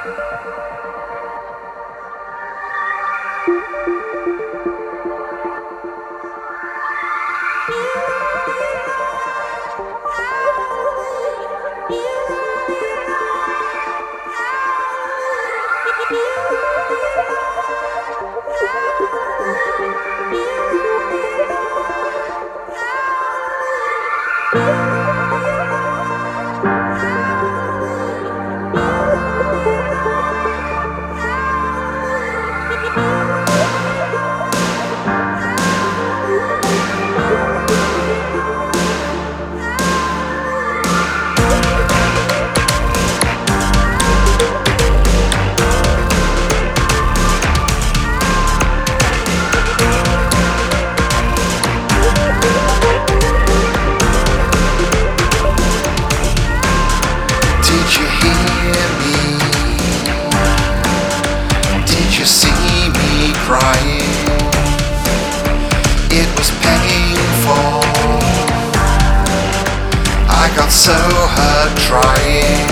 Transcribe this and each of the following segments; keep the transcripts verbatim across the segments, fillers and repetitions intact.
So hurt trying.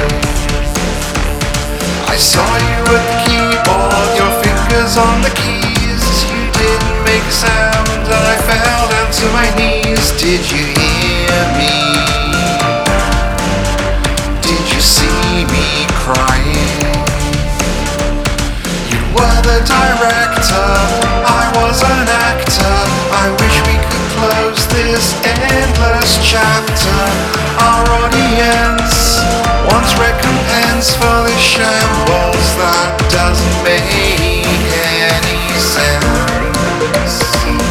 I saw you at the keyboard, your fingers on the keys. You didn't make a sound and I fell down to my knees. Did you hear me? Did you see me crying? You were the director, I was an actor. I wish we could close this endless chapter. Our audience wants recompense for this shambles that doesn't make any sense.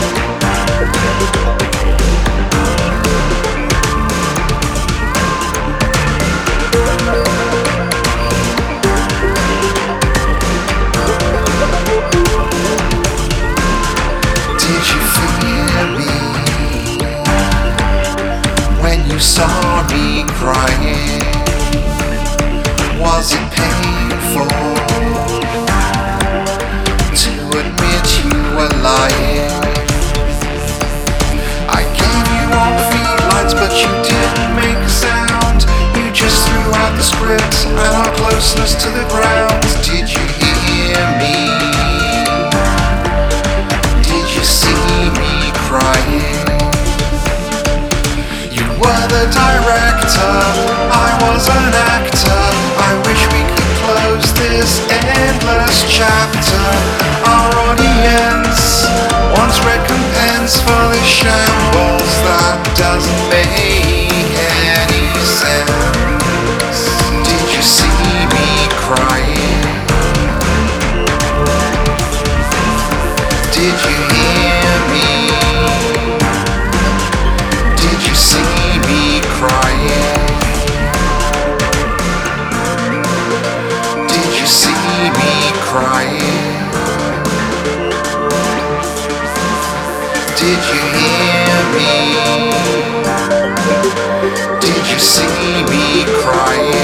Did you feel me when you saw me crying? Was it painful to admit you were lying? I gave you all the feed lines, but you didn't make a sound. You just threw out the script and our closeness to the ground. Did you hear me? Did you see me crying? You were the director, I was an actor. I wish we could close this endless chapter. Our audience wants recompense for this shambles that doesn't make any sense. Did you see me crying? Did you hear me? Did you see me crying? Did you see me crying? Did you hear me? Did you see me crying?